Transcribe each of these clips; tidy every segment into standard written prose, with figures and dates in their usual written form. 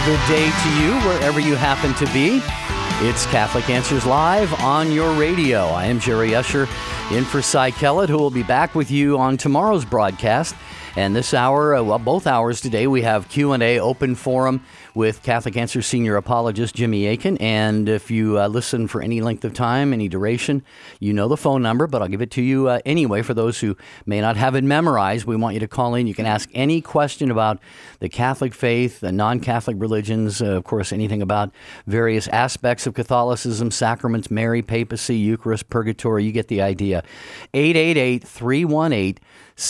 good day to you, wherever you happen to be. It's Catholic Answers Live on your radio. I am Jerry Usher, in for Cy Kellett, who will be back with you on tomorrow's broadcast. And this hour, both hours today, we have Q&A open forum with Catholic Answers senior apologist Jimmy Akin. And if you listen for any length of time, any duration, you know the phone number, but I'll give it to you anyway. For those who may not have it memorized, we want you to call in. You can ask any question about the Catholic faith, the non-Catholic religions, of course, anything about various aspects of Catholicism, sacraments, Mary, papacy, Eucharist, purgatory. You get the idea. 888-318-7884,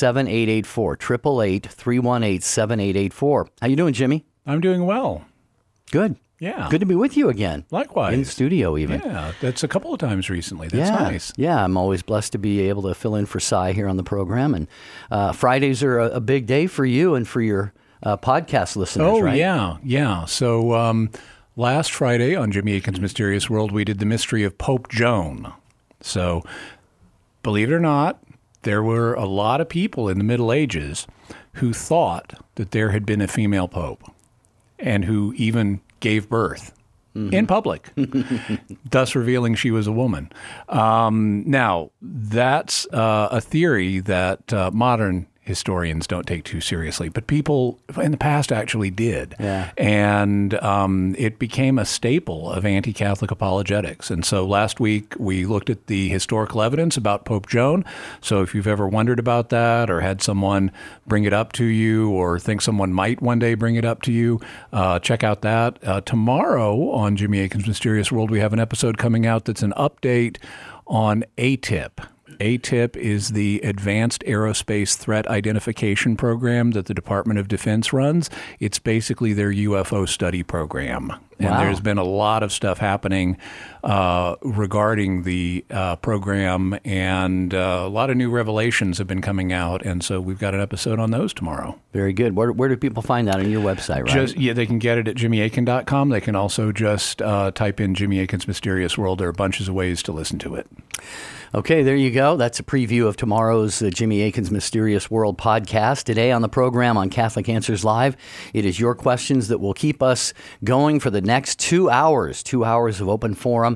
888-318-7884. How you doing, Jimmy? I'm doing well. Good. Yeah. Good to be with you again. Likewise. In studio, even. Yeah, that's a couple of times recently. That's nice. Yeah, I'm always blessed to be able to fill in for Cy here on the program. And Fridays are a big day for you and for your podcast listeners, right? Yeah. So last Friday on Jimmy Akin's Mysterious World, we did the mystery of Pope Joan. So, believe it or not, there were a lot of people in the Middle Ages who thought that there had been a female pope and who even gave birth in public, thus revealing she was a woman. Now, that's a theory that modern historians don't take too seriously, but people in the past actually did. Yeah. And it became a staple of anti-Catholic apologetics. And so last week we looked at the historical evidence about Pope Joan. So if you've ever wondered about that or had someone bring it up to you or think someone might one day bring it up to you, check out that. Tomorrow on Jimmy Akin's Mysterious World, we have an episode coming out that's an update on ATIP. ATIP is the Advanced Aerospace Threat Identification Program that the Department of Defense runs. It's basically their UFO study program. And there's been a lot of stuff happening regarding the program, and a lot of new revelations have been coming out. And so we've got an episode on those tomorrow. Very good. Where do people find that on your website, right? They can get it at jimmyakin.com. They can also just type in Jimmy Akin's Mysterious World. There are bunches of ways to listen to it. Okay, there you go. That's a preview of tomorrow's Jimmy Akin's Mysterious World podcast. Today on the program on Catholic Answers Live, it is your questions that will keep us going for the next 2 hours. 2 hours of open forum.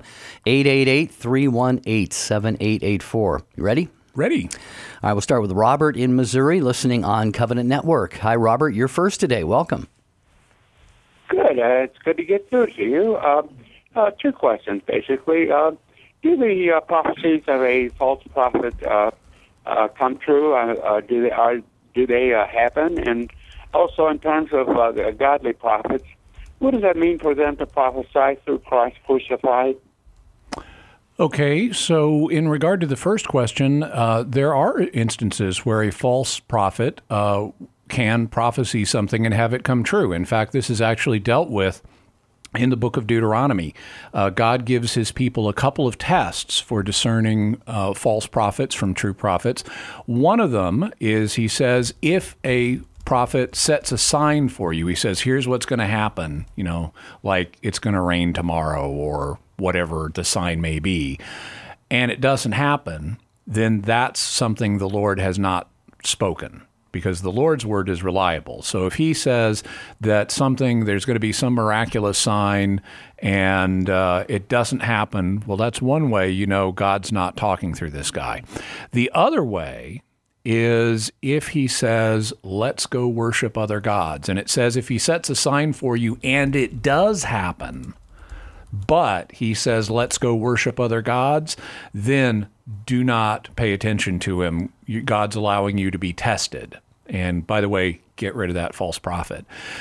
888-318-7884. You ready? Ready. All right, we'll start with Robert in Missouri, listening on Covenant Network. Hi, Robert. You're first today. Welcome. Good. It's good to get through to you. Two questions, basically. Do the prophecies of a false prophet come true? Do they happen? And also, in terms of the godly prophets, what does that mean for them to prophesy through Christ crucified? Okay, so in regard to the first question, there are instances where a false prophet can prophesy something and have it come true. In fact, this is actually dealt with in the book of Deuteronomy. God gives his people a couple of tests for discerning false prophets from true prophets. One of them is, he says, if a prophet sets a sign for you, he says, here's what's going to happen, like it's going to rain tomorrow or whatever the sign may be, and it doesn't happen, then that's something the Lord has not spoken, because the Lord's word is reliable. So if he says that there's going to be some miraculous sign and it doesn't happen, well, that's one way God's not talking through this guy. The other way is if he says, let's go worship other gods. And it says if he sets a sign for you and it does happen, but he says, let's go worship other gods, then do not pay attention to him. God's allowing you to be tested. And by the way, get rid of that false prophet.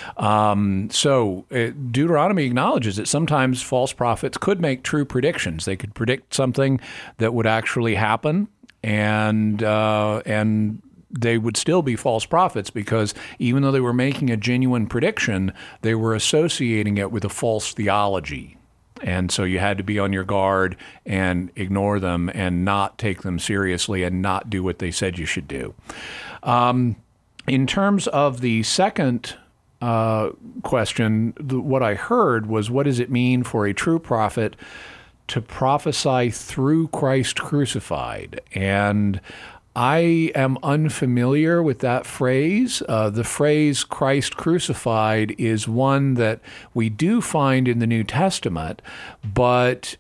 Deuteronomy acknowledges that sometimes false prophets could make true predictions. They could predict something that would actually happen, and they would still be false prophets, because even though they were making a genuine prediction, they were associating it with a false theology. And so you had to be on your guard and ignore them and not take them seriously and not do what they said you should do. In terms of the second question, what I heard was, what does it mean for a true prophet to prophesy through Christ crucified? And I am unfamiliar with that phrase. The phrase Christ crucified is one that we do find in the New Testament, but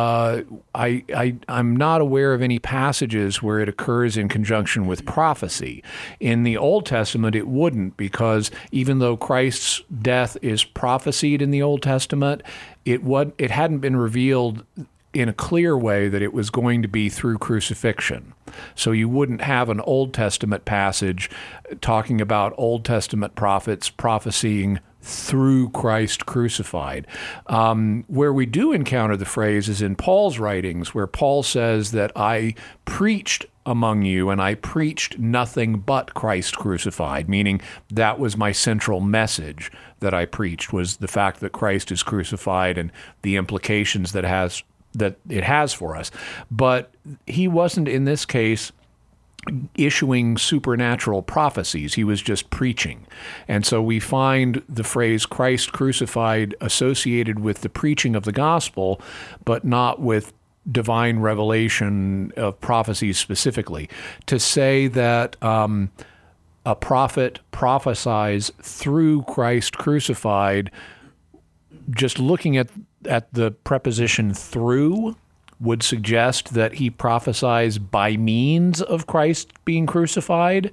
I'm not aware of any passages where it occurs in conjunction with prophecy. In the Old Testament, it wouldn't, because even though Christ's death is prophesied in the Old Testament, it hadn't been revealed in a clear way that it was going to be through crucifixion. So you wouldn't have an Old Testament passage talking about Old Testament prophets prophesying through Christ crucified. Where we do encounter the phrase is in Paul's writings, where Paul says that I preached among you and I preached nothing but Christ crucified, meaning that was my central message that I preached, was the fact that Christ is crucified and the implications that it has for us. But he wasn't, in this case, issuing supernatural prophecies. He was just preaching. And so we find the phrase Christ crucified associated with the preaching of the gospel, but not with divine revelation of prophecies specifically. To say that a prophet prophesies through Christ crucified, just looking at the preposition through, would suggest that he prophesies by means of Christ being crucified.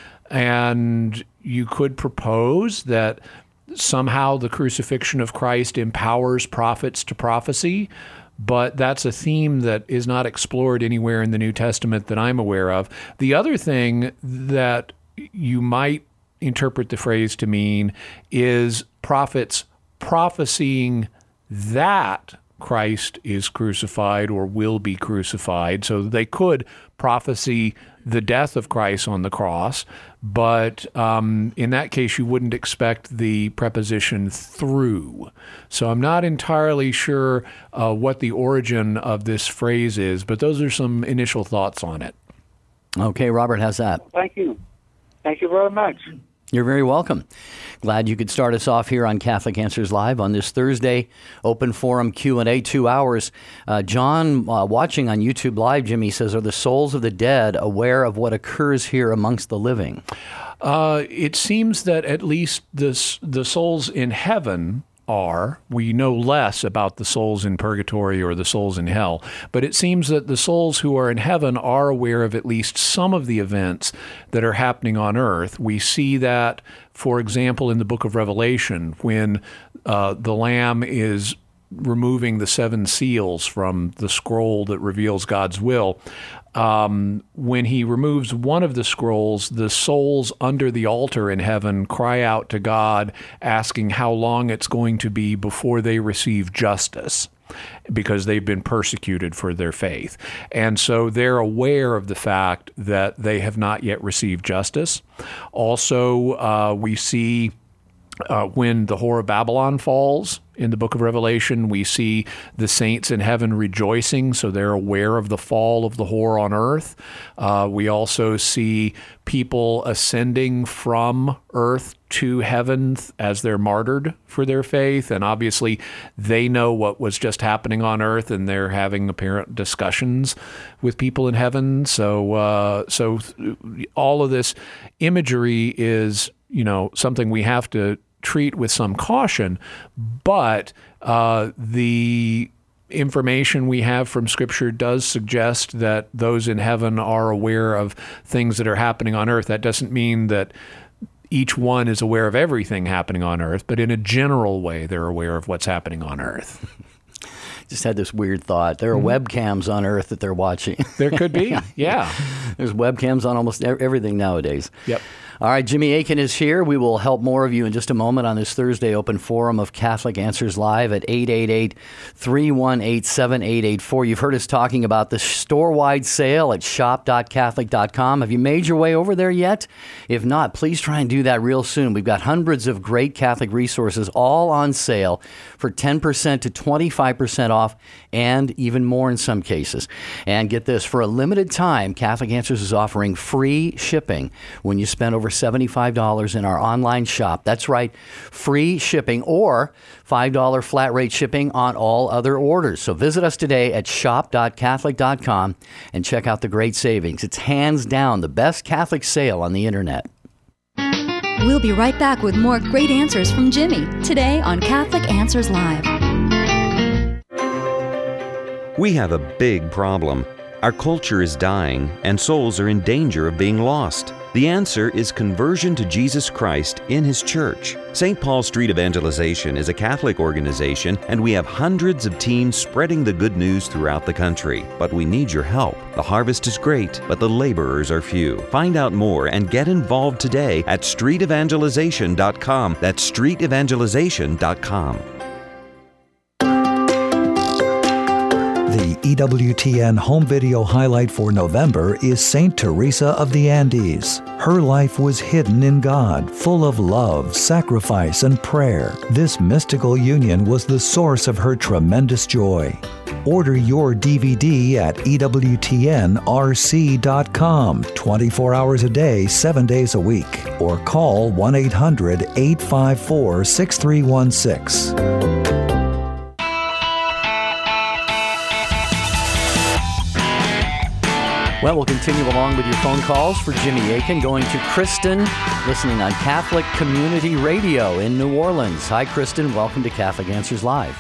And you could propose that somehow the crucifixion of Christ empowers prophets to prophecy, but that's a theme that is not explored anywhere in the New Testament that I'm aware of. The other thing that you might interpret the phrase to mean is prophets prophesying that Christ is crucified or will be crucified. So they could prophesy the death of Christ on the cross, but in that case, you wouldn't expect the preposition through. So I'm not entirely sure what the origin of this phrase is, but those are some initial thoughts on it. Okay, Robert, how's that? Thank you. Thank you very much. You're very welcome. Glad you could start us off here on Catholic Answers Live on this Thursday open forum Q&A, 2 hours. John, watching on YouTube Live, Jimmy says, are the souls of the dead aware of what occurs here amongst the living? It seems that at least the souls in heaven are. We know less about the souls in purgatory or the souls in hell, but it seems that the souls who are in heaven are aware of at least some of the events that are happening on earth. We see that, for example, in the book of Revelation, when the Lamb is removing the 7 seals from the scroll that reveals God's will. When he removes one of the scrolls, the souls under the altar in heaven cry out to God, asking how long it's going to be before they receive justice, because they've been persecuted for their faith. And so they're aware of the fact that they have not yet received justice. Also, we see when the Whore of Babylon falls in the book of Revelation, we see the saints in heaven rejoicing, so they're aware of the fall of the whore on earth. We also see people ascending from earth to heaven as they're martyred for their faith, and obviously they know what was just happening on earth, and they're having apparent discussions with people in heaven. So all of this imagery is, something we have to treat with some caution, but the information we have from Scripture does suggest that those in heaven are aware of things that are happening on earth. That doesn't mean that each one is aware of everything happening on earth, but in a general way, they're aware of what's happening on earth. Just had this weird thought. There are webcams on earth that they're watching. There could be, yeah. There's webcams on almost everything nowadays. Yep. All right, Jimmy Akin is here. We will help more of you in just a moment on this Thursday open forum of Catholic Answers Live at 888-318-7884. You've heard us talking about the store-wide sale at shop.catholic.com. Have you made your way over there yet? If not, please try and do that real soon. We've got hundreds of great Catholic resources all on sale for 10% to 25% off and even more in some cases. And get this, for a limited time, Catholic Answers is offering free shipping when you spend over $75 in our online shop. That's right, free shipping or $5 flat rate shipping on all other orders. So visit us today at shop.catholic.com and check out the great savings. It's hands down the best Catholic sale on the internet. We'll be right back with more great answers from Jimmy today on Catholic Answers Live. We have a big problem. Our culture is dying, and souls are in danger of being lost. The answer is conversion to Jesus Christ in His church. St. Paul Street Evangelization is a Catholic organization, and we have hundreds of teams spreading the good news throughout the country. But we need your help. The harvest is great, but the laborers are few. Find out more and get involved today at streetevangelization.com. That's streetevangelization.com. The EWTN home video highlight for November is Saint Teresa of the Andes. Her life was hidden in God, full of love, sacrifice, and prayer. This mystical union was the source of her tremendous joy. Order your DVD at EWTNRC.com, 24 hours a day, 7 days a week, or call 1-800-854-6316. Well, we'll continue along with your phone calls for Jimmy Akin, going to Kristen, listening on Catholic Community Radio in New Orleans. Hi, Kristen. Welcome to Catholic Answers Live.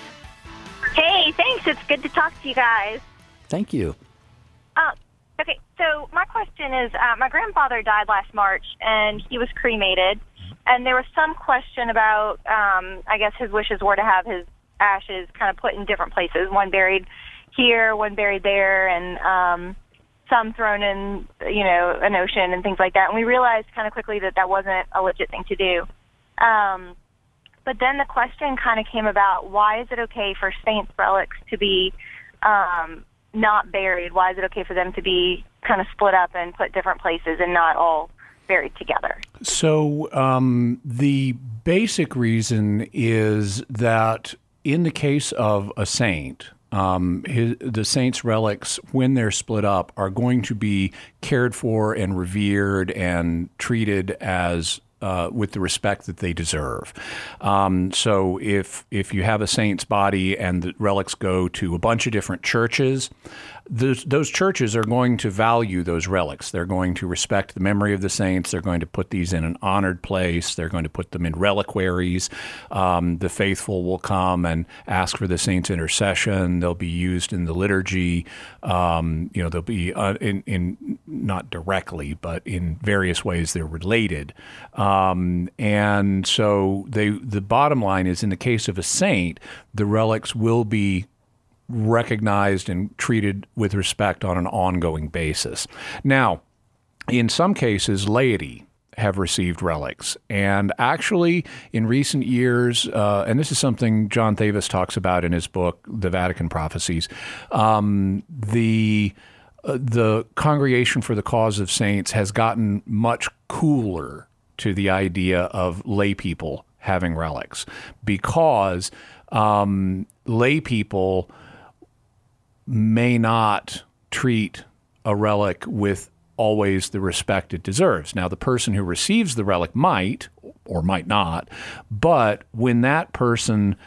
Hey, thanks. It's good to talk to you guys. Thank you. Okay, so my question is, my grandfather died last March, and he was cremated, and there was some question about, I guess his wishes were to have his ashes kind of put in different places, one buried here, one buried there, and some thrown in, an ocean and things like that. And we realized kind of quickly that that wasn't a legit thing to do. But then the question kind of came about, why is it okay for saints' relics to be not buried? Why is it okay for them to be kind of split up and put different places and not all buried together? So the basic reason is that in the case of a saint, the saint's relics, when they're split up, are going to be cared for and revered and treated as with the respect that they deserve. So if you have a saint's body and the relics go to a bunch of different churches, those churches are going to value those relics. They're going to respect the memory of the saints. They're going to put these in an honored place. They're going to put them in reliquaries. The faithful will come and ask for the saint's intercession. They'll be used in the liturgy. They'll be in not directly, but in various ways they're related. And so the bottom line is, in the case of a saint, the relics will be recognized and treated with respect on an ongoing basis. Now, in some cases, laity have received relics. And actually, in recent years, and this is something John Thavis talks about in his book, The Vatican Prophecies, the Congregation for the Cause of Saints has gotten much cooler to the idea of lay people having relics, because lay people may not treat a relic with always the respect it deserves. Now, the person who receives the relic might or might not, but when that person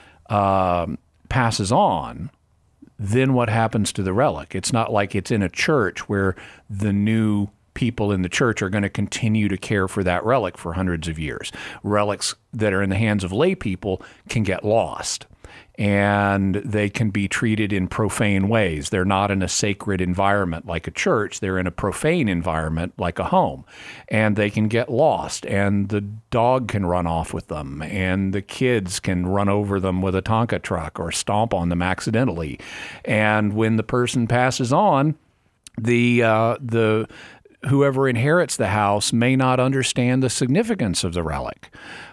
passes on, then what happens to the relic? It's not like it's in a church where the new people in the church are going to continue to care for that relic for hundreds of years. Relics that are in the hands of lay people can get lost, and they can be treated in profane ways. They're not in a sacred environment like a church. They're in a profane environment like a home. And they can get lost, and the dog can run off with them, and the kids can run over them with a Tonka truck or stomp on them accidentally. And when the person passes on, the whoever inherits the house may not understand the significance of the relic.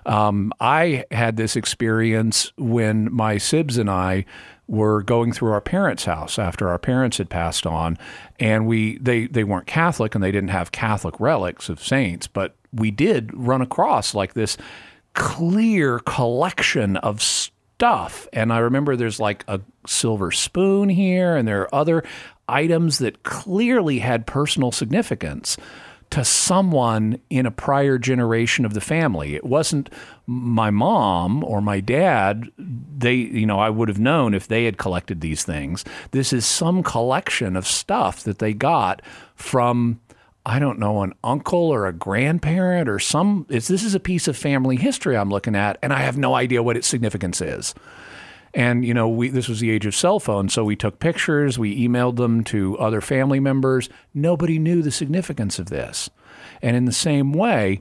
I had this experience when my sibs and I were going through our parents' house after our parents had passed on, and they weren't Catholic and they didn't have Catholic relics of saints, but we did run across like this clear collection of stuff. And I remember there's like a silver spoon here, and there are other items that clearly had personal significance to someone in a prior generation of the family. It wasn't my mom or my dad. I would have known if they had collected these things. This is some collection of stuff that they got from, I don't know, an uncle or a grandparent or this is a piece of family history I'm looking at, and I have no idea what its significance is. And, this was the age of cell phones, so we took pictures, we emailed them to other family members. Nobody knew the significance of this. And in the same way,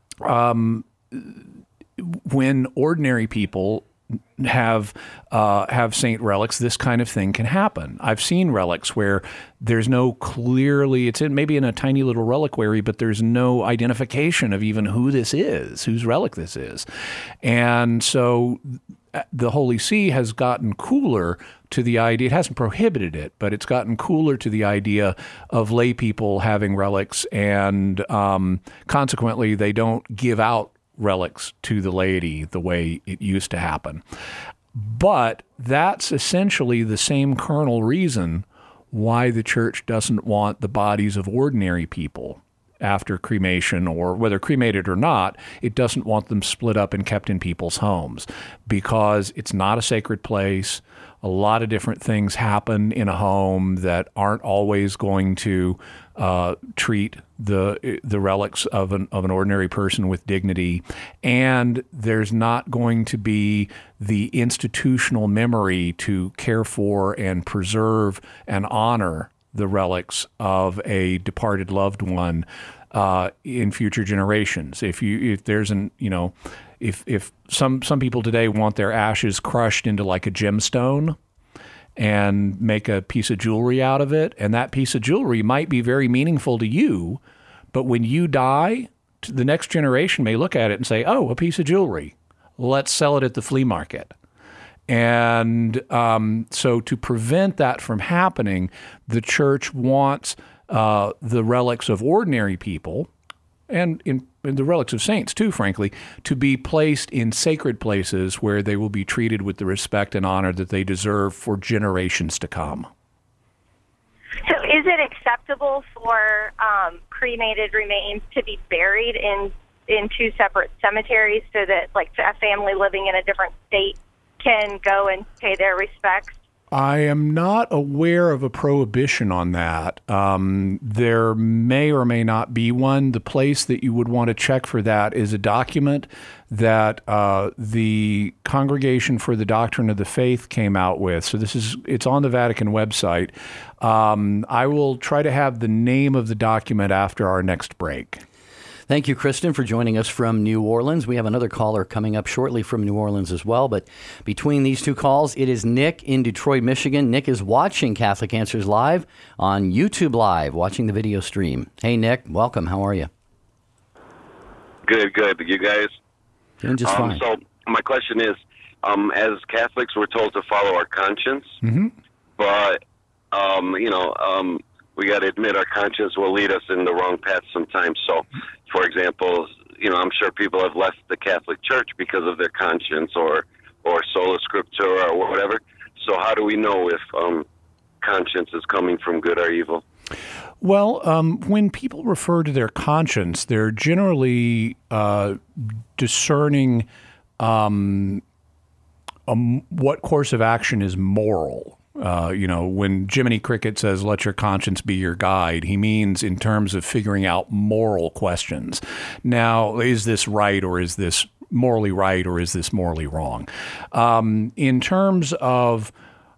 when ordinary people have saint relics, this kind of thing can happen. I've seen relics where there's no clearly, maybe in a tiny little reliquary, but there's no identification of even who this is, whose relic this is. And so the Holy See has gotten cooler to the idea. It hasn't prohibited it, but it's gotten cooler to the idea of lay people having relics, and consequently, they don't give out relics to the laity the way it used to happen. But that's essentially the same kernel reason why the church doesn't want the bodies of ordinary people after cremation, or whether cremated or not, it doesn't want them split up and kept in people's homes, because it's not a sacred place. A lot of different things happen in a home that aren't always going to treat the relics of an ordinary person with dignity, and there's not going to be the institutional memory to care for and preserve and honor the relics of a departed loved one in future generations. If some people today want their ashes crushed into like a gemstone and make a piece of jewelry out of it, and that piece of jewelry might be very meaningful to you, but when you die, the next generation may look at it and say, "Oh, a piece of jewelry. Let's sell it at the flea market." And so to prevent that from happening, the church wants the relics of ordinary people, and in the relics of saints too, frankly, to be placed in sacred places where they will be treated with the respect and honor that they deserve for generations to come. So is it acceptable for cremated remains to be buried in two separate cemeteries so that, like, a family living in a different state can go and pay their respects? I am not aware of a prohibition on that. There may or may not be one. The place that you would want to check for that is a document that the Congregation for the Doctrine of the Faith came out with. So it's on the Vatican website. I will try to have the name of the document after our next break. Thank you, Kristen, for joining us from New Orleans. We have another caller coming up shortly from New Orleans as well. But between these two calls, it is Nick in Detroit, Michigan. Nick is watching Catholic Answers Live on YouTube Live, watching the video stream. Hey, Nick, welcome. How are you? Good. You guys? Doing just fine. So my question is, as Catholics, we're told to follow our conscience, but, we got to admit our conscience will lead us in the wrong path sometimes. So, for example, I'm sure people have left the Catholic Church because of their conscience or sola scriptura or whatever. So how do we know if conscience is coming from good or evil? Well, when people refer to their conscience, they're generally discerning what course of action is moral. When Jiminy Cricket says, "Let your conscience be your guide," he means in terms of figuring out moral questions. Now, is this right, or is this morally right, or is this morally wrong? In terms of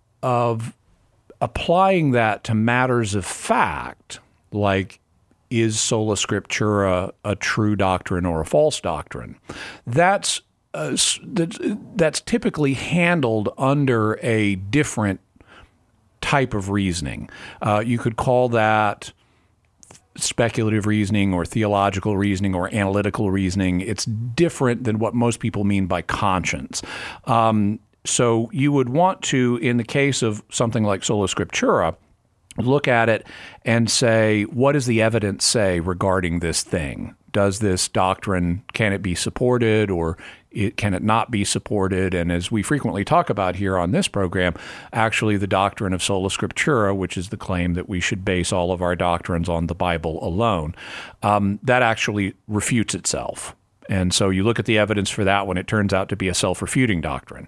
applying that to matters of fact, like, is sola scriptura a true doctrine or a false doctrine? That's typically handled under a different type of reasoning. You could call that speculative reasoning or theological reasoning or analytical reasoning. It's different than what most people mean by conscience. So you would want to, in the case of something like sola scriptura, look at it and say, what does the evidence say regarding this thing? does this doctrine, can it be supported, or can it not be supported? And as we frequently talk about here on this program, actually the doctrine of sola scriptura, which is the claim that we should base all of our doctrines on the Bible alone, that actually refutes itself. And so you look at the evidence for that one, it turns out to be a self-refuting doctrine.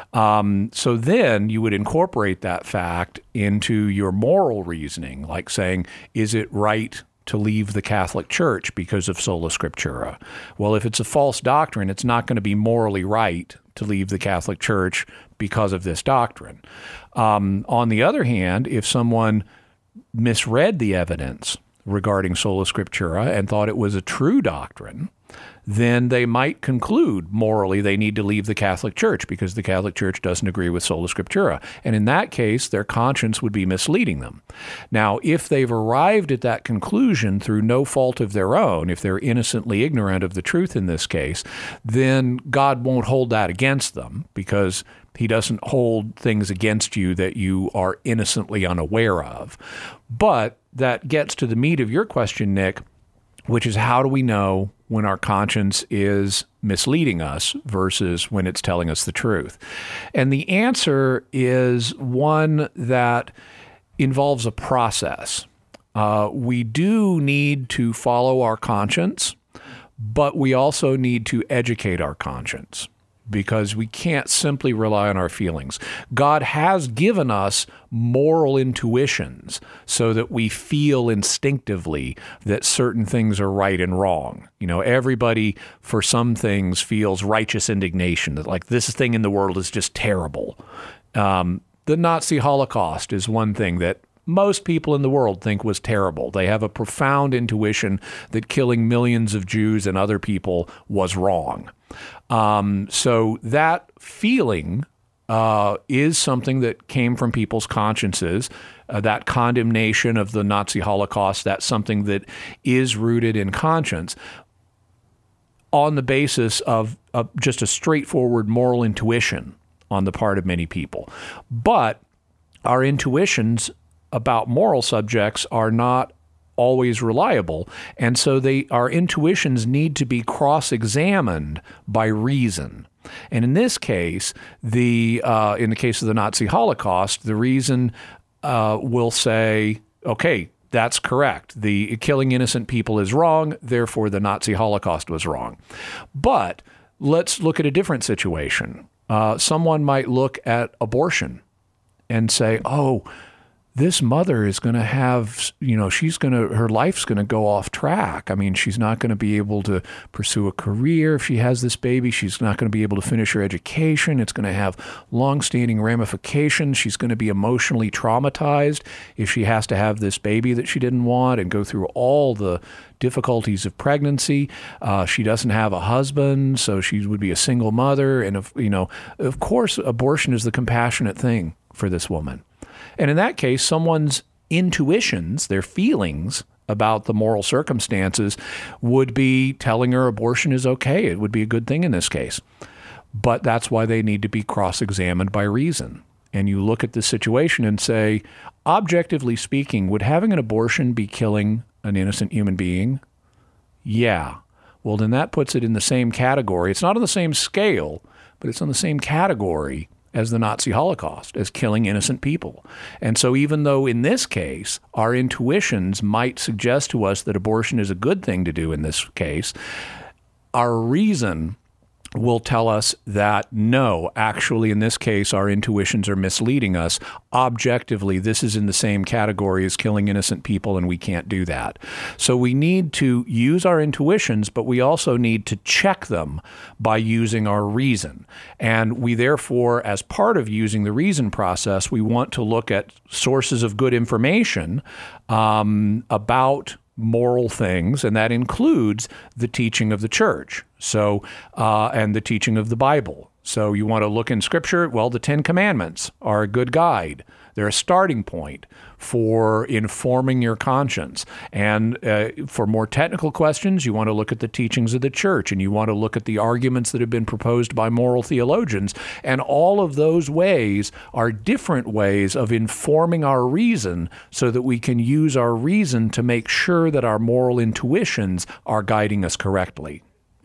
So then you would incorporate that fact into your moral reasoning, like saying, is it right to leave the Catholic Church because of sola scriptura? Well, if it's a false doctrine, it's not going to be morally right to leave the Catholic Church because of this doctrine. On the other hand, if someone misread the evidence regarding sola scriptura and thought it was a true doctrine, then they might conclude morally they need to leave the Catholic Church because the Catholic Church doesn't agree with sola scriptura. And in that case, their conscience would be misleading them. Now, if they've arrived at that conclusion through no fault of their own, if they're innocently ignorant of the truth in this case, then God won't hold that against them because He doesn't hold things against you that you are innocently unaware of. But that gets to the meat of your question, Nick, which is how do we know when our conscience is misleading us versus when it's telling us the truth? And the answer is one that involves a process. We do need to follow our conscience, but we also need to educate our conscience, because we can't simply rely on our feelings. God has given us moral intuitions so that we feel instinctively that certain things are right and wrong. You know, everybody for some things feels righteous indignation, that like this thing in the world is just terrible. The Nazi Holocaust is one thing that most people in the world think was terrible. They have a profound intuition that killing millions of Jews and other people was wrong. So that feeling is something that came from people's consciences. That condemnation of the Nazi Holocaust, that's something that is rooted in conscience on the basis of just a straightforward moral intuition on the part of many people. But our intuitions about moral subjects are not always reliable, and so our intuitions need to be cross-examined by reason. And in this case, in the case of the Nazi Holocaust, the reason will say, okay, that's correct. The killing innocent people is wrong, therefore the Nazi Holocaust was wrong. But let's look at a different situation. Someone might look at abortion and say, oh, this mother is going to have, her life's going to go off track. I mean, she's not going to be able to pursue a career if she has this baby. She's not going to be able to finish her education. It's going to have long-standing ramifications. She's going to be emotionally traumatized if she has to have this baby that she didn't want and go through all the difficulties of pregnancy. She doesn't have a husband, so she would be a single mother. And, of course, abortion is the compassionate thing for this woman. And in that case, someone's intuitions, their feelings about the moral circumstances would be telling her abortion is okay. It would be a good thing in this case. But that's why they need to be cross-examined by reason. And you look at the situation and say, objectively speaking, would having an abortion be killing an innocent human being? Yeah. Well, then that puts it in the same category. It's not on the same scale, but it's on the same category as the Nazi Holocaust, as killing innocent people. And so even though in this case, our intuitions might suggest to us that abortion is a good thing to do in this case, our reason will tell us that no, actually in this case, our intuitions are misleading us. Objectively, this is in the same category as killing innocent people, and we can't do that. So we need to use our intuitions, but we also need to check them by using our reason. And we therefore, as part of using the reason process, we want to look at sources of good information about moral things, and that includes the teaching of the church. So, and the teaching of the Bible. So you want to look in Scripture? Well, the Ten Commandments are a good guide. They're a starting point for informing your conscience. And for more technical questions, you want to look at the teachings of the church, and you want to look at the arguments that have been proposed by moral theologians. And all of those ways are different ways of informing our reason so that we can use our reason to make sure that our moral intuitions are guiding us correctly.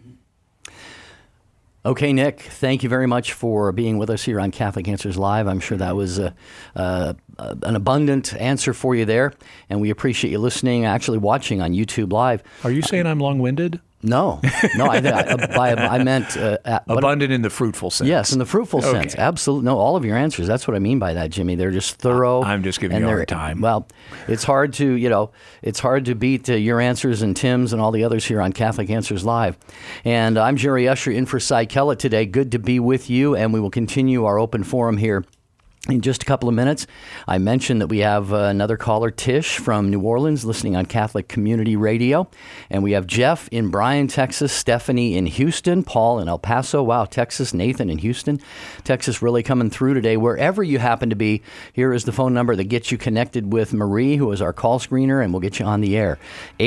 Okay, Nick, thank you very much for being with us here on Catholic Answers Live. I'm sure that was an abundant answer for you there, and we appreciate you listening, actually watching on YouTube Live. Are you saying I'm long-winded? No, I meant... abundant in the fruitful sense. Yes, in the fruitful sense. Absolutely. No, all of your answers. That's what I mean by that, Jimmy. They're just thorough. I'm just giving you a hard time. Well, it's hard to beat your answers and Tim's and all the others here on Catholic Answers Live. And I'm Jerry Usher in for Cy Kellett today. Good to be with you, and we will continue our open forum here in just a couple of minutes. I mentioned that we have another caller, Tish from New Orleans, listening on Catholic Community Radio. And we have Jeff in Bryan, Texas, Stephanie in Houston, Paul in El Paso, wow, Texas, Nathan in Houston. Texas really coming through today. Wherever you happen to be, here is the phone number that gets you connected with Marie, who is our call screener, and we'll get you on the air.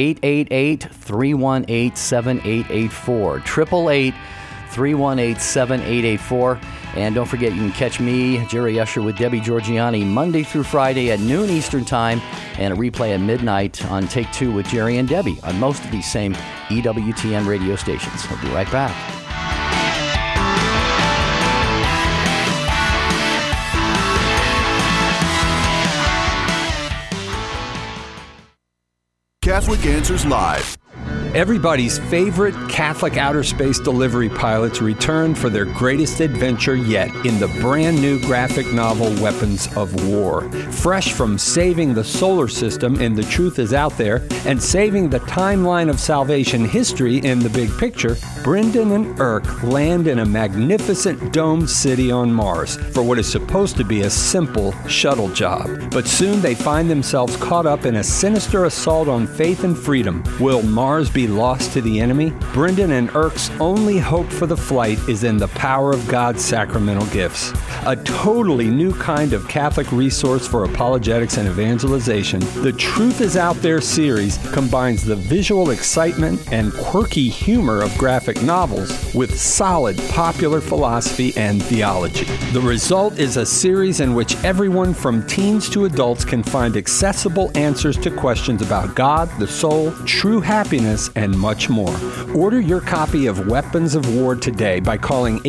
888-318-7884. 888-318-7884. And don't forget, you can catch me, Jerry Usher, with Debbie Georgianni Monday through Friday at noon Eastern Time, and a replay at midnight on Take Two with Jerry and Debbie on most of these same EWTN radio stations. We'll be right back. Catholic Answers Live. Everybody's favorite Catholic outer space delivery pilots return for their greatest adventure yet in the brand new graphic novel Weapons of War. Fresh from saving the solar system in The Truth Is Out There and saving the timeline of salvation history in The Big Picture, Brendan and Irk land in a magnificent domed city on Mars for what is supposed to be a simple shuttle job. But soon they find themselves caught up in a sinister assault on faith and freedom. Will Mars be lost to the enemy? Brendan and Irk's only hope for the flight is in the power of God's sacramental gifts. A totally new kind of Catholic resource for apologetics and evangelization, The Truth Is Out There series combines the visual excitement and quirky humor of graphic novels with solid popular philosophy and theology. The result is a series in which everyone from teens to adults can find accessible answers to questions about God, the soul, true happiness, and much more. Order your copy of Weapons of War today by calling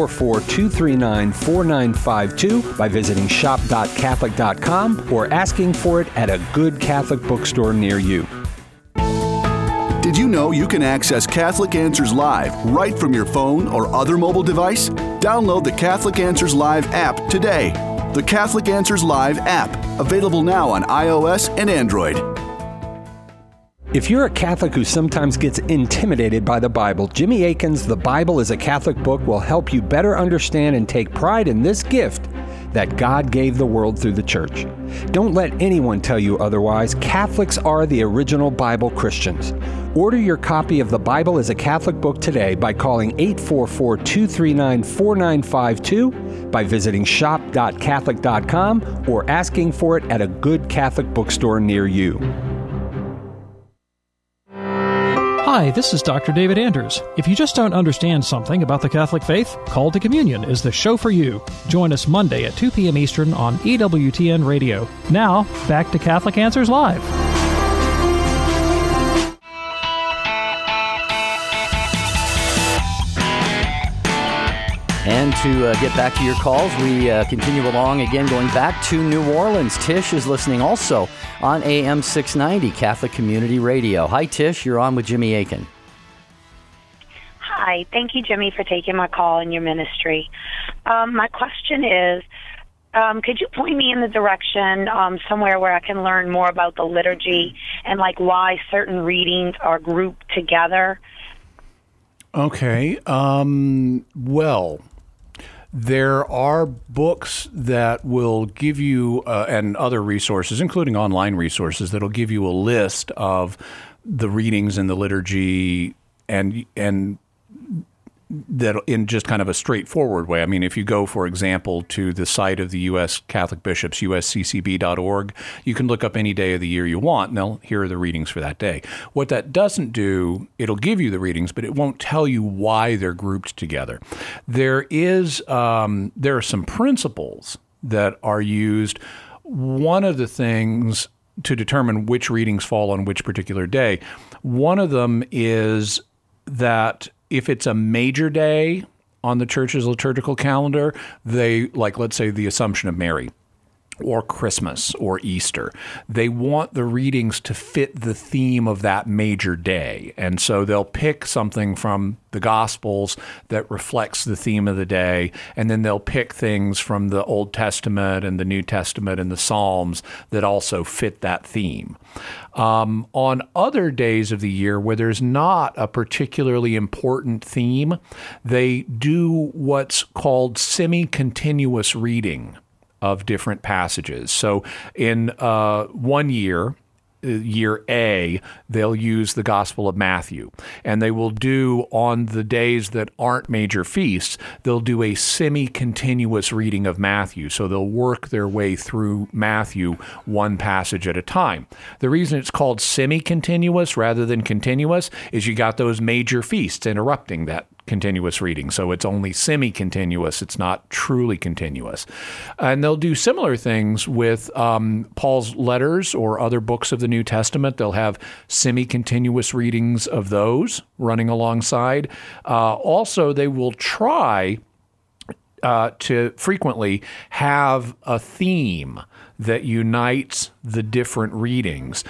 844-239-4952, by visiting shop.catholic.com, or asking for it at a good Catholic bookstore near you. Did you know you can access Catholic Answers Live right from your phone or other mobile device? Download the Catholic Answers Live app today. The Catholic Answers Live app, available now on iOS and Android. If you're a Catholic who sometimes gets intimidated by the Bible, Jimmy Akin's The Bible is a Catholic Book will help you better understand and take pride in this gift that God gave the world through the Church. Don't let anyone tell you otherwise. Catholics are the original Bible Christians. Order your copy of The Bible as a Catholic Book today by calling 844-239-4952, by visiting shop.catholic.com, or asking for it at a good Catholic bookstore near you. Hi, this is Dr. David Anders. If you just don't understand something about the Catholic faith, Call to Communion is the show for you. Join us Monday at 2 p.m. Eastern on EWTN Radio. Now, back to Catholic Answers Live. And to get back to your calls, we continue along again, going back to New Orleans. Tish is listening also on AM 690, Catholic Community Radio. Hi, Tish. You're on with Jimmy Akin. Hi. Thank you, Jimmy, for taking my call in your ministry. My question is, could you point me in the direction somewhere where I can learn more about the liturgy and why certain readings are grouped together? Okay. Well, there are books that will give you, and other resources, including online resources, that will give you a list of the readings in the liturgy, and that in just kind of a straightforward way. I mean, if you go, for example, to the site of the U.S. Catholic Bishops, usccb.org, you can look up any day of the year you want, and here are the readings for that day. What that doesn't do, it'll give you the readings, but it won't tell you why they're grouped together. There are some principles that are used. One of the things to determine which readings fall on which particular day, one of them is that if it's a major day on the church's liturgical calendar, they, like, let's say, the Assumption of Mary or Christmas or Easter, they want the readings to fit the theme of that major day. And so they'll pick something from the Gospels that reflects the theme of the day, and then they'll pick things from the Old Testament and the New Testament and the Psalms that also fit that theme. On other days of the year where there's not a particularly important theme, they do what's called semi-continuous reading of different passages. So in one year, year A, they'll use the Gospel of Matthew. And they will do, on the days that aren't major feasts, they'll do a semi-continuous reading of Matthew. So they'll work their way through Matthew one passage at a time. The reason it's called semi-continuous rather than continuous is you got those major feasts interrupting that continuous reading. So it's only semi-continuous. It's not truly continuous. And they'll do similar things with Paul's letters or other books of the New Testament. They'll have semi-continuous readings of those running alongside. Also, they will try to frequently have a theme that unites the different readings.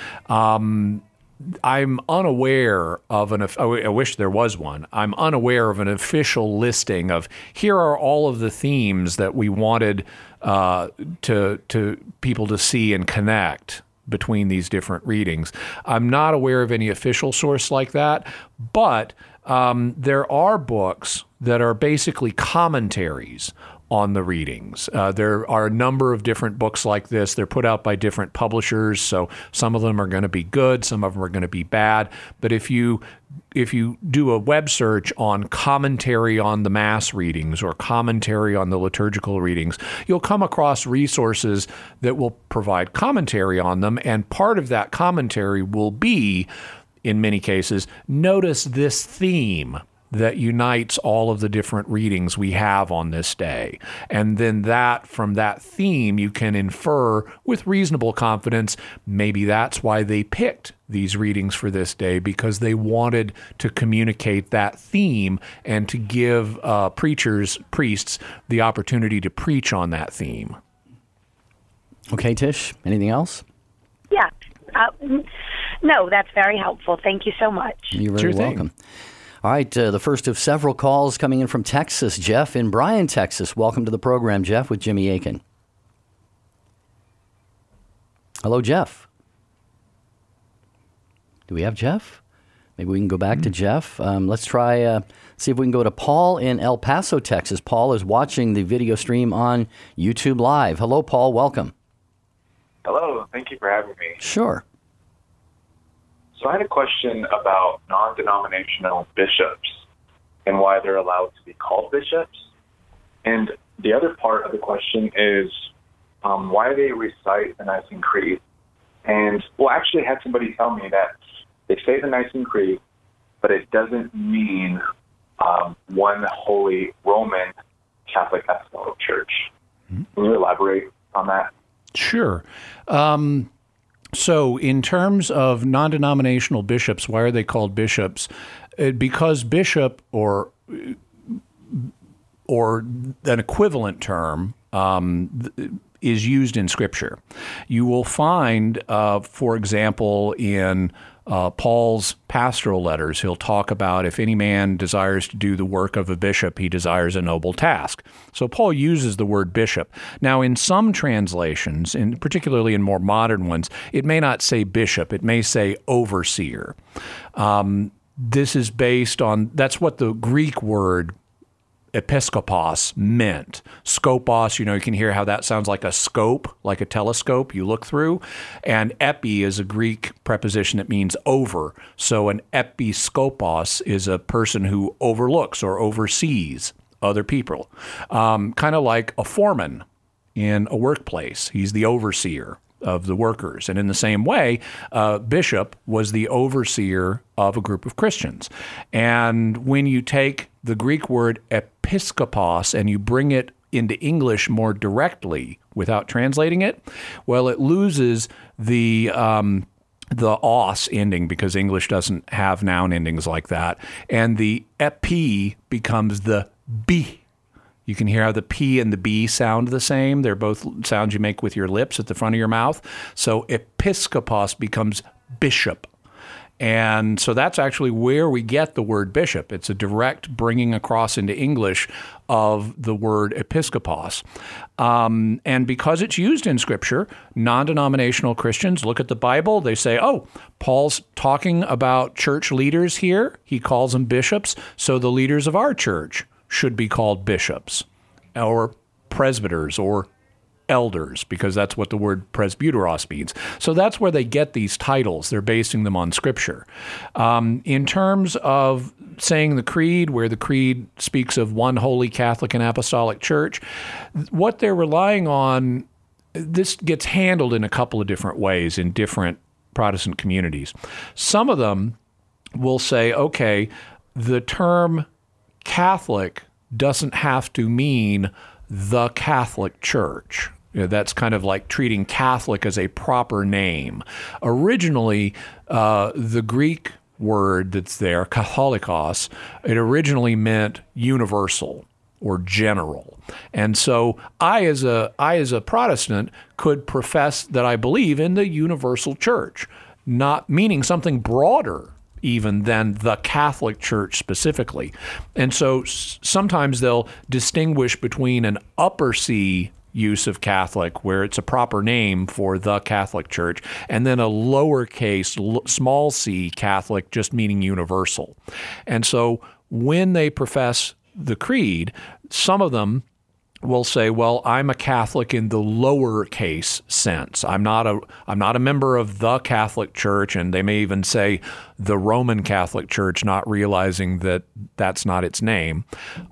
I'm unaware of I wish there was one. I'm unaware of an official listing of here are all of the themes that we wanted to people to see and connect between these different readings. I'm not aware of any official source like that, but there are books that are basically commentaries on the readings. There are a number of different books like this. They're put out by different publishers, so some of them are going to be good, some of them are going to be bad. But if you do a web search on commentary on the Mass readings or commentary on the liturgical readings, you'll come across resources that will provide commentary on them, and part of that commentary will be, in many cases, notice this theme that unites all of the different readings we have on this day. And then from that theme, you can infer with reasonable confidence, maybe that's why they picked these readings for this day, because they wanted to communicate that theme and to give priests, the opportunity to preach on that theme. Okay, Tish, anything else? Yeah. No, that's very helpful. Thank you so much. You're very welcome. All right, the first of several calls coming in from Texas. Jeff in Bryan, Texas. Welcome to the program, Jeff, with Jimmy Akin. Hello, Jeff. Do we have Jeff? Maybe we can go back to Jeff. Let's try, see if we can go to Paul in El Paso, Texas. Paul is watching the video stream on YouTube Live. Hello, Paul. Welcome. Hello. Thank you for having me. Sure. So I had a question about non-denominational bishops and why they're allowed to be called bishops. And the other part of the question is why they recite the Nicene Creed. And actually I had somebody tell me that they say the Nicene Creed, but it doesn't mean one holy Roman Catholic Apostolic Church. Mm-hmm. Can you elaborate on that? Sure. So in terms of non-denominational bishops, why are they called bishops? Because bishop or an equivalent term is used in Scripture. You will find, for example, in Paul's pastoral letters, he'll talk about if any man desires to do the work of a bishop, he desires a noble task. So Paul uses the word bishop. Now, in some translations, particularly in more modern ones, it may not say bishop. It may say overseer. This is based on, that's what the Greek word episkopos meant. Skopos, you can hear how that sounds like a scope, like a telescope you look through. And epi is a Greek preposition that means over. So an episkopos is a person who overlooks or oversees other people. Kind of like a foreman in a workplace. He's the overseer of the workers. And in the same way, bishop was the overseer of a group of Christians. And when you take the Greek word episkopos and you bring it into English more directly without translating it, well, it loses the os ending because English doesn't have noun endings like that. And the epi becomes the b. You can hear how the P and the B sound the same. They're both sounds you make with your lips at the front of your mouth. So episkopos becomes bishop. And so that's actually where we get the word bishop. It's a direct bringing across into English of the word episkopos. And because it's used in Scripture, non-denominational Christians look at the Bible. They say, oh, Paul's talking about church leaders here. He calls them bishops. So the leaders of our church should be called bishops or presbyters or elders, because that's what the word presbyteros means. So that's where they get these titles. They're basing them on Scripture. In terms of saying the creed, where the creed speaks of one holy Catholic and Apostolic Church, what they're relying on, this gets handled in a couple of different ways in different Protestant communities. Some of them will say, okay, the term Catholic doesn't have to mean the Catholic Church. That's kind of like treating Catholic as a proper name. Originally, the Greek word that's there, katholikos, it originally meant universal or general. And so I as a Protestant could profess that I believe in the universal church, not meaning something broader even than the Catholic Church specifically. And so sometimes they'll distinguish between an upper C use of Catholic, where it's a proper name for the Catholic Church, and then a lowercase, small c Catholic, just meaning universal. And so when they profess the creed, some of them will say, well, I'm a Catholic in the lowercase sense. I'm not a member of the Catholic Church, and they may even say the Roman Catholic Church, not realizing that that's not its name.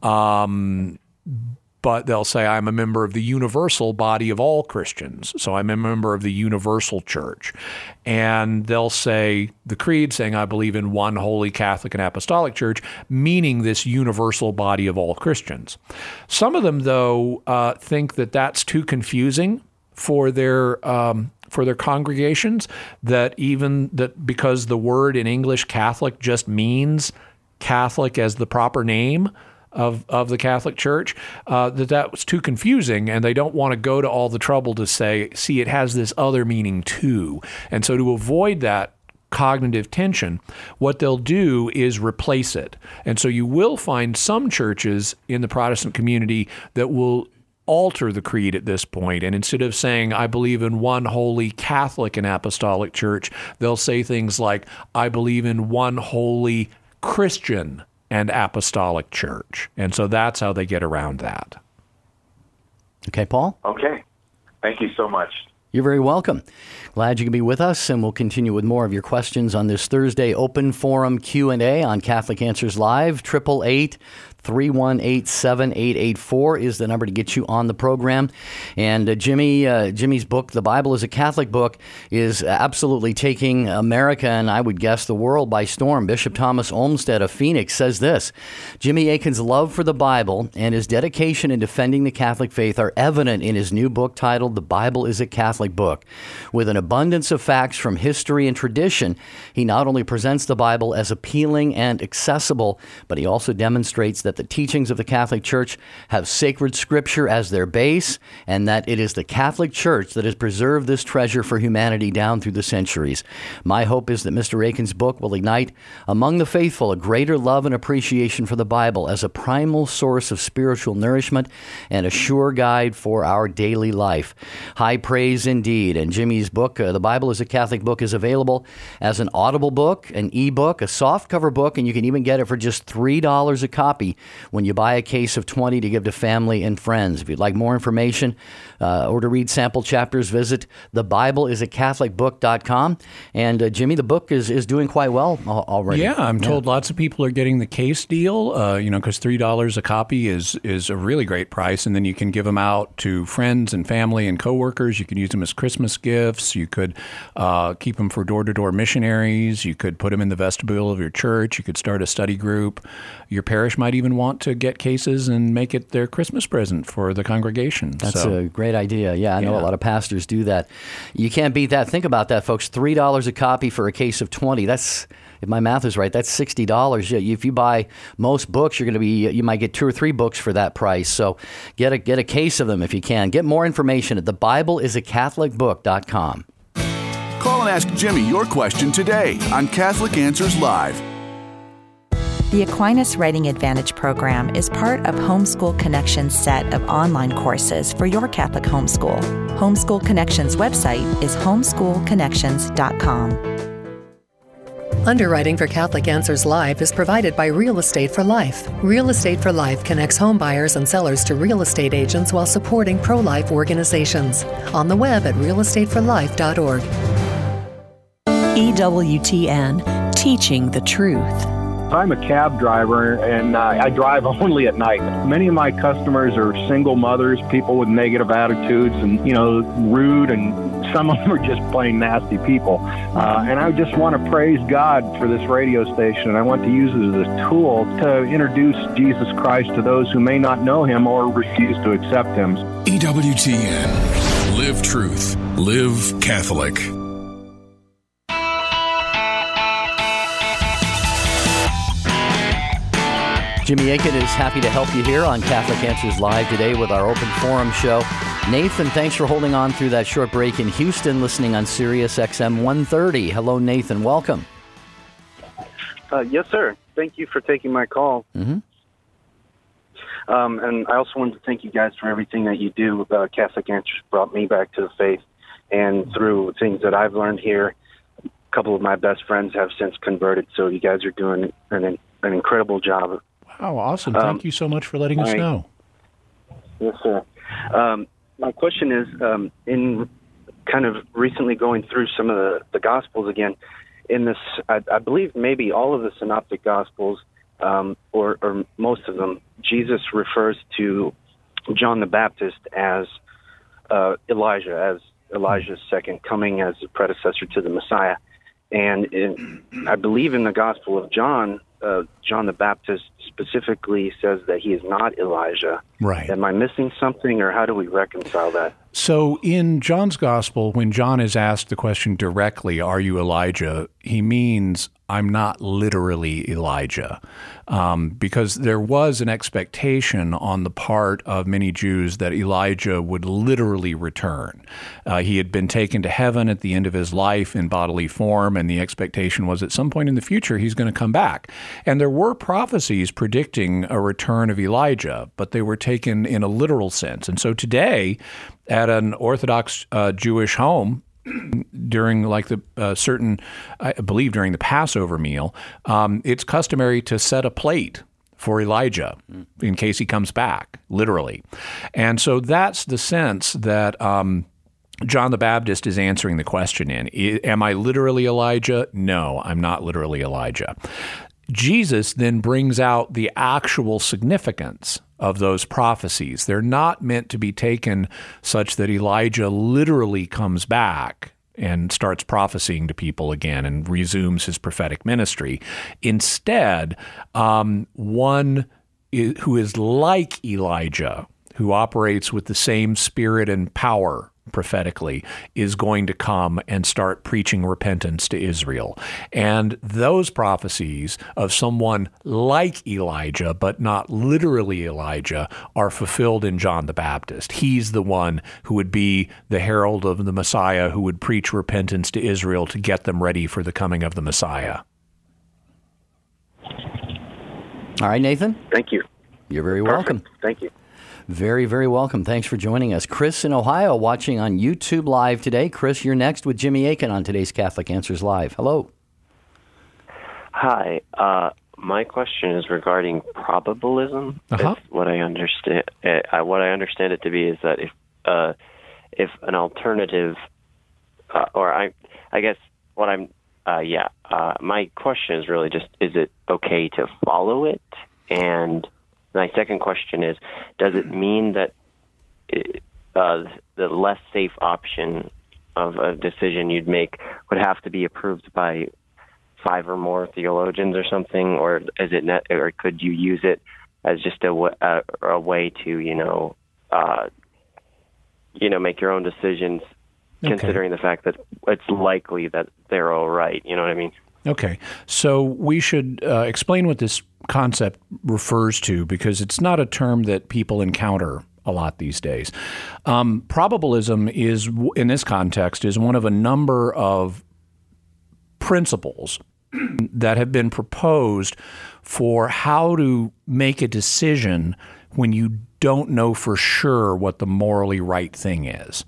But they'll say, I'm a member of the universal body of all Christians. So I'm a member of the universal church. And they'll say the creed, saying, I believe in one holy Catholic and Apostolic Church, meaning this universal body of all Christians. Some of them, though, think that that's too confusing for their congregations, that because the word in English Catholic just means Catholic as the proper name of the Catholic Church, that was too confusing, and they don't want to go to all the trouble to say, see, it has this other meaning too. And so to avoid that cognitive tension, what they'll do is replace it. And so you will find some churches in the Protestant community that will alter the creed at this point, and instead of saying, I believe in one holy Catholic and Apostolic Church, they'll say things like, I believe in one holy Christian and Apostolic Church. And so that's how they get around that. Okay, Paul? Okay. Thank you so much. You're very welcome. Glad you can be with us, and we'll continue with more of your questions on this Thursday open forum Q&A on Catholic Answers Live. 888-318-7884 is the number to get you on the program. And Jimmy's book, The Bible is a Catholic Book, is absolutely taking America and I would guess the world by storm. Bishop Thomas Olmsted of Phoenix says this: Jimmy Akin's love for the Bible and his dedication in defending the Catholic faith are evident in his new book titled The Bible is a Catholic Book. With an abundance of facts from history and tradition, he not only presents the Bible as appealing and accessible, but he also demonstrates that the teachings of the Catholic Church have sacred Scripture as their base, and that it is the Catholic Church that has preserved this treasure for humanity down through the centuries. My hope is that Mr. Akin's book will ignite among the faithful a greater love and appreciation for the Bible as a primal source of spiritual nourishment and a sure guide for our daily life. High praise indeed. And Jimmy's book, The Bible is a Catholic Book, is available as an Audible book, an e-book, a softcover book, and you can even get it for just $3 a copy when you buy a case of 20 to give to family and friends. If you'd like more information or to read sample chapters, visit thebibleisacatholicbook.com. And Jimmy, the book is doing quite well already. Yeah, I'm told lots of people are getting the case deal, because $3 a copy is a really great price. And then you can give them out to friends and family and coworkers. You could use them as Christmas gifts. You could keep them for door-to-door missionaries. You could put them in the vestibule of your church. You could start a study group. Your parish might even want to get cases and make it their Christmas present for the congregation. That's a great idea. Yeah, I know a lot of pastors do that. You can't beat that. Think about that, folks. $3 a copy for a case of 20. That's, if my math is right, that's $60. If you buy most books, you might get 2 or 3 books for that price. So get a case of them if you can. Get more information at thebibleisacatholicbook.com. Call and ask Jimmy your question today on Catholic Answers Live. The Aquinas Writing Advantage program is part of Homeschool Connections' set of online courses for your Catholic homeschool. Homeschool Connections' website is homeschoolconnections.com. Underwriting for Catholic Answers Live is provided by Real Estate for Life. Real Estate for Life connects home buyers and sellers to real estate agents while supporting pro-life organizations. On the web at realestateforlife.org. EWTN, teaching the truth. I'm a cab driver, and I drive only at night. Many of my customers are single mothers, people with negative attitudes and, rude, and some of them are just plain nasty people. And I just want to praise God for this radio station, and I want to use it as a tool to introduce Jesus Christ to those who may not know him or refuse to accept him. EWTN. Live truth. Live Catholic. Jimmy Akin is happy to help you here on Catholic Answers Live today with our Open Forum show. Nathan, thanks for holding on through that short break in Houston, listening on Sirius XM 130. Hello, Nathan. Welcome. Yes, sir. Thank you for taking my call. Mm-hmm. And I also wanted to thank you guys for everything that you do. Catholic Answers brought me back to the faith, and through things that I've learned here, a couple of my best friends have since converted, so you guys are doing an incredible job. Oh, awesome. Thank you so much for letting us know. Yes, sir. My question is, in kind of recently going through some of the Gospels again, in this, I believe maybe all of the Synoptic Gospels, or most of them, Jesus refers to John the Baptist as Elijah's second coming, as a predecessor to the Messiah. And I believe in the Gospel of John, John the Baptist specifically says that he is not Elijah. Right. Am I missing something, or how do we reconcile that? So in John's Gospel, when John is asked the question directly, are you Elijah, he means, I'm not literally Elijah. Because there was an expectation on the part of many Jews that Elijah would literally return. He had been taken to heaven at the end of his life in bodily form, and the expectation was at some point in the future he's going to come back. And there were prophecies predicting a return of Elijah, but they were taken in a literal sense. And so today, at an Orthodox Jewish home, during I believe during the Passover meal, it's customary to set a plate for Elijah in case he comes back, literally. And so that's the sense that John the Baptist is answering the question in. Am I literally Elijah? No, I'm not literally Elijah. Jesus then brings out the actual significance of those prophecies. They're not meant to be taken such that Elijah literally comes back and starts prophesying to people again and resumes his prophetic ministry. Instead, one who is like Elijah, who operates with the same spirit and power prophetically, is going to come and start preaching repentance to Israel. And those prophecies of someone like Elijah, but not literally Elijah, are fulfilled in John the Baptist. He's the one who would be the herald of the Messiah, who would preach repentance to Israel to get them ready for the coming of the Messiah. All right, Nathan? Thank you. You're very welcome. Thank you. Very, very welcome. Thanks for joining us. Chris in Ohio watching on YouTube Live today. Chris, you're next with Jimmy Akin on today's Catholic Answers Live. Hello. Hi. My question is regarding probabilism. Uh-huh. What I understand, it to be is that if an alternative, my question is really just, is it okay to follow it? And my second question is, does it mean that the less safe option of a decision you'd make would have to be approved by 5 or more theologians or something, or is it or could you use it as just a way to make your own decisions, considering the fact that it's likely that they're all right? You know what I mean? Okay, so we should explain what this concept refers to, because it's not a term that people encounter a lot these days. Probabilism is, in this context, is one of a number of principles that have been proposed for how to make a decision when you don't know for sure what the morally right thing is.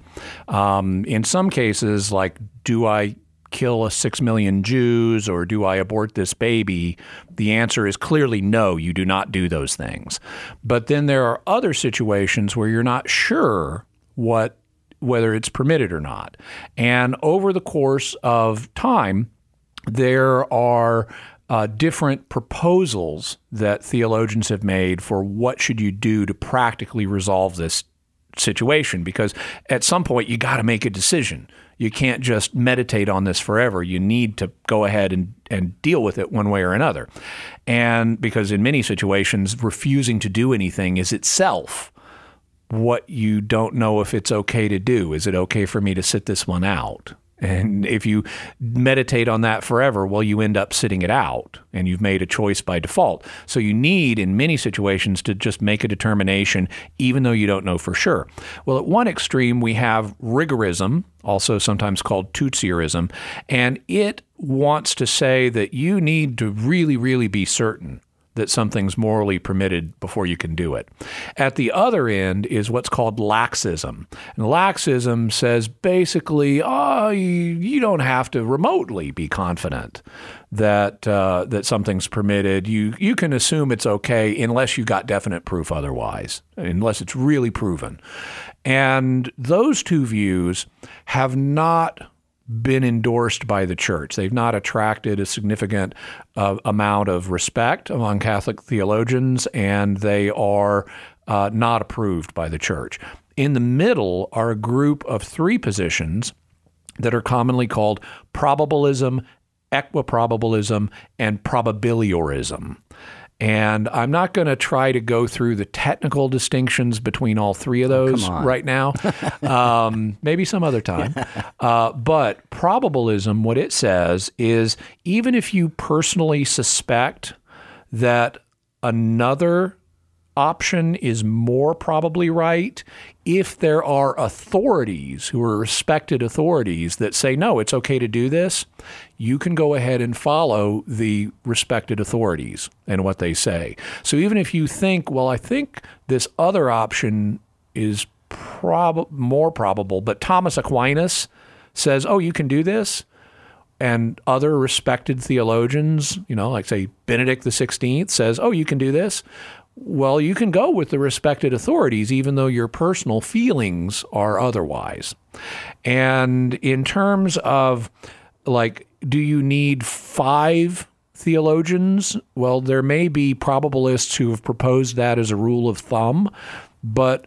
In some cases, like, do I kill 6 million Jews or do I abort this baby? The answer is clearly no, you do not do those things. But then there are other situations where you're not sure whether it's permitted or not. And over the course of time, there are different proposals that theologians have made for what should you do to practically resolve this situation, because at some point you got to make a decision. You can't just meditate on this forever. You need to go ahead and deal with it one way or another. And because in many situations, refusing to do anything is itself what you don't know if it's okay to do. Is it okay for me to sit this one out? And if you meditate on that forever, well, you end up sitting it out and you've made a choice by default. So you need, in many situations, to just make a determination, even though you don't know for sure. Well, at one extreme, we have rigorism, also sometimes called Tutsierism, and it wants to say that you need to really, really be certain that something's morally permitted before you can do it. At the other end is what's called laxism. And laxism says basically, you don't have to remotely be confident that that something's permitted. You can assume it's okay unless you got definite proof otherwise, unless it's really proven. And those two views have not been endorsed by the church. They've not attracted a significant amount of respect among Catholic theologians, and they are not approved by the church. In the middle are a group of 3 positions that are commonly called probabilism, equiprobabilism, and probabiliorism. And I'm not going to try to go through the technical distinctions between all 3 of those right now. Maybe some other time. But probabilism, what it says is, even if you personally suspect that another option is more probably right, if there are authorities who are respected authorities that say, no, it's okay to do this, you can go ahead and follow the respected authorities and what they say. So even if you think, well, I think this other option is more probable, but Thomas Aquinas says, oh, you can do this, and other respected theologians, like say Benedict XVI says, oh, you can do this, well, you can go with the respected authorities, even though your personal feelings are otherwise. And in terms of, like, do you need 5 theologians? Well, there may be probabilists who have proposed that as a rule of thumb, but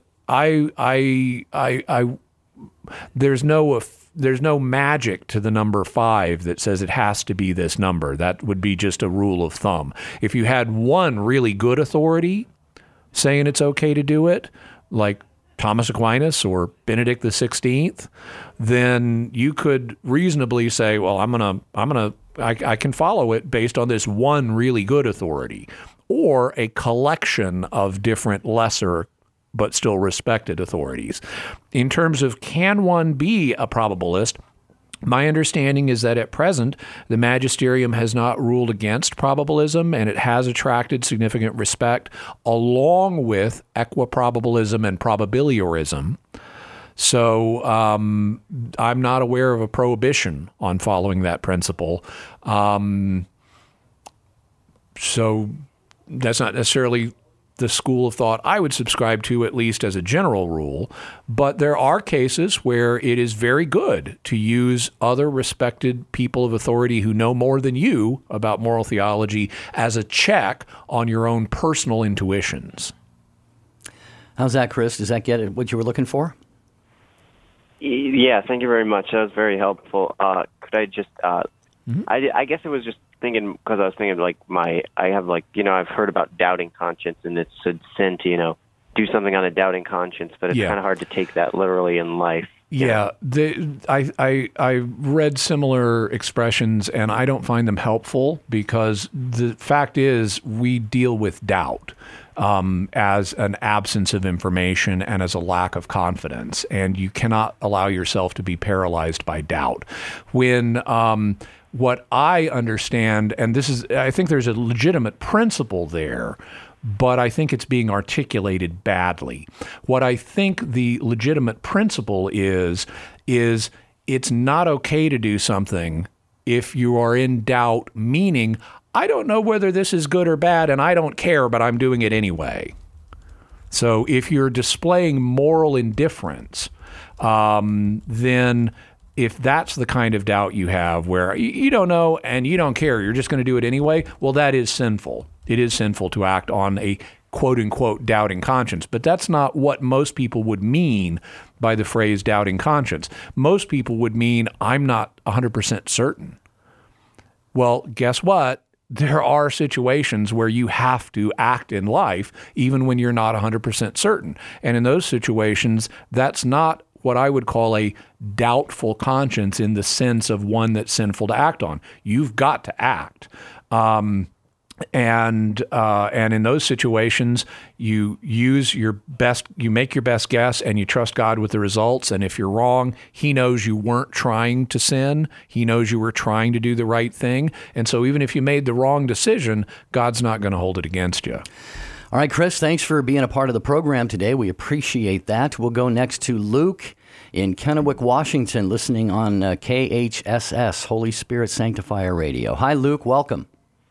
there's no magic to the number 5 that says it has to be this number. That would be just a rule of thumb. If you had one really good authority saying it's okay to do it, like Thomas Aquinas or Benedict XVI, then you could reasonably say, well, I can follow it based on this one really good authority, or a collection of different lesser but still respected authorities. In terms of, can one be a probabilist, my understanding is that at present, the magisterium has not ruled against probabilism, and it has attracted significant respect, along with equiprobabilism and probabiliorism. So I'm not aware of a prohibition on following that principle. So that's not necessarily the school of thought I would subscribe to, at least as a general rule. But there are cases where it is very good to use other respected people of authority who know more than you about moral theology as a check on your own personal intuitions. How's that, Chris? Does that get at what you were looking for? Yeah, thank you very much. That was very helpful. Could I just, I guess it was just thinking, because I was thinking I've heard about doubting conscience, and it's a sin to, do something on a doubting conscience, but it's kind of hard to take that literally in life. Yeah, I read similar expressions, and I don't find them helpful, because the fact is we deal with doubt as an absence of information and as a lack of confidence, and you cannot allow yourself to be paralyzed by doubt. When what I understand, and I think there's a legitimate principle there, but I think it's being articulated badly. What I think the legitimate principle is it's not okay to do something if you are in doubt, meaning, I don't know whether this is good or bad, and I don't care, but I'm doing it anyway. So if you're displaying moral indifference, then if that's the kind of doubt you have where you don't know and you don't care, you're just going to do it anyway, well, that is sinful. It is sinful to act on a quote-unquote doubting conscience. But that's not what most people would mean by the phrase doubting conscience. Most people would mean, I'm not 100% certain. Well, guess what? There are situations where you have to act in life even when you're not 100% certain. And in those situations, that's not what I would call a doubtful conscience in the sense of one that's sinful to act on. You've got to act. And in those situations, you use your best, you make your best guess, and you trust God with the results. And if you're wrong, He knows you weren't trying to sin. He knows you were trying to do the right thing. And so even if you made the wrong decision, God's not going to hold it against you. All right, Chris, thanks for being a part of the program today. We appreciate that. We'll go next to Luke in Kennewick, Washington, listening on KHSS, Holy Spirit Sanctifier Radio. Hi, Luke. Welcome.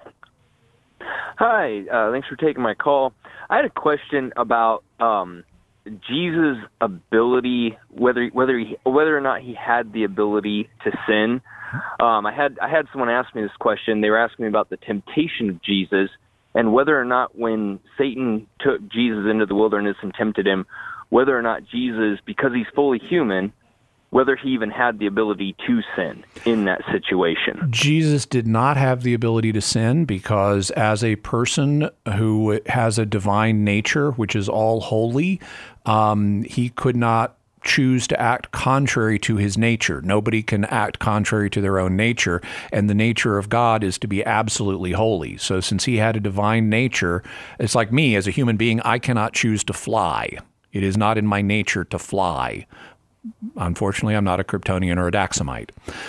Hi. Thanks for taking my call. I had a question about Jesus' ability, whether or not he had the ability to sin. I had someone ask me this question. They were asking me about the temptation of Jesus, and whether or not when Satan took Jesus into the wilderness and tempted him, whether or not Jesus, because he's fully human, whether he even had the ability to sin in that situation. Jesus did not have the ability to sin because as a person who has a divine nature, which is all holy, he could not choose to act contrary to his nature. Nobody can act contrary to their own nature, and the nature of God is to be absolutely holy. So since he had a divine nature, it's like me as a human being, I cannot choose to fly. It is not in my nature to fly. Unfortunately, I'm not a Kryptonian or a Daxamite.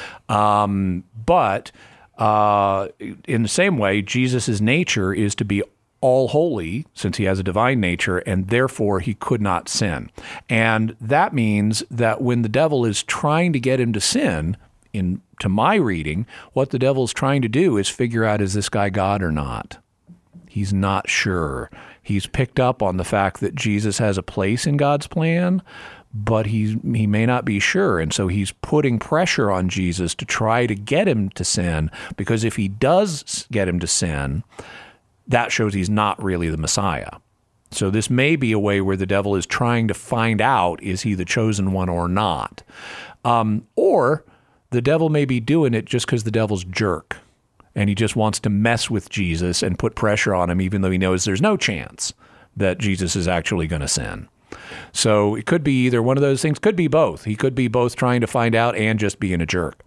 But in the same way, Jesus' nature is to be all holy, since he has a divine nature, and therefore he could not sin. And that means that when the devil is trying to get him to sin, to my reading, what the devil's trying to do is figure out, is this guy God or not? He's not sure. He's picked up on the fact that Jesus has a place in God's plan, but he may not be sure. And so he's putting pressure on Jesus to try to get him to sin, because if he does get him to sin, that shows he's not really the Messiah. So this may be a way where the devil is trying to find out, is he the chosen one or not? Or the devil may be doing it just because the devil's a jerk, and he just wants to mess with Jesus and put pressure on him, even though he knows there's no chance that Jesus is actually going to sin. So it could be either one of those things, could be both. He could be both trying to find out and just being a jerk.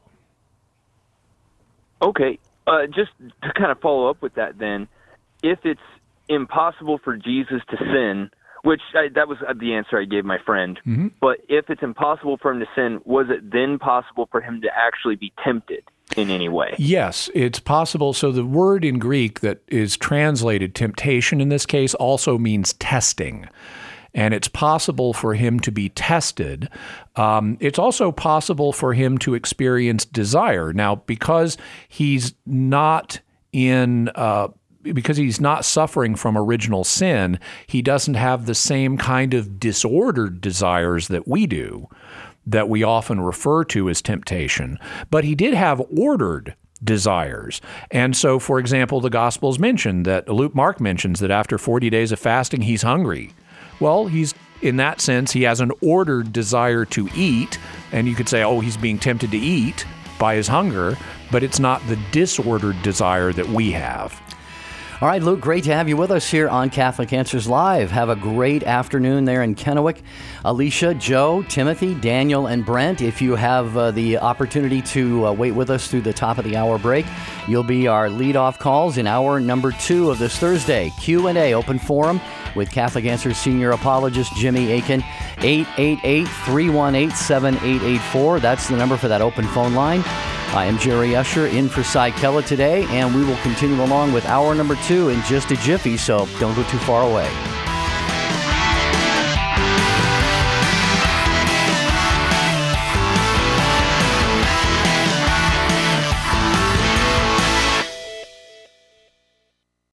Okay, just to kind of follow up with that then, if it's impossible for Jesus to sin, which that was the answer I gave my friend, but if it's impossible for him to sin, was it then possible for him to actually be tempted in any way? Yes, it's possible. So the word in Greek that is translated temptation in this case also means testing. And it's possible for him to be tested. It's also possible for him to experience desire. Now, because he's not in because he's not suffering from original sin, he doesn't have the same kind of disordered desires that we do, that we often refer to as temptation. But he did have ordered desires. And so, for example, the Gospels mention that Mark mentions that after 40 days of fasting, he's hungry. Well, in that sense, he has an ordered desire to eat, and you could say, oh, he's being tempted to eat by his hunger, but it's not the disordered desire that we have. All right, Luke, great to have you with us here on Catholic Answers Live. Have a great afternoon there in Kennewick. Alicia, Joe, Timothy, Daniel, and Brent, if you have the opportunity to wait with us through the top of the hour break, you'll be our lead-off calls in hour number 2 of this Thursday. Q&A, open forum with Catholic Answers senior apologist Jimmy Akin. 888-318-7884. That's the number for that open phone line. I am Jerry Usher in for Cy Kellett today, and we will continue along with hour number 2 in just a jiffy, so don't go too far away.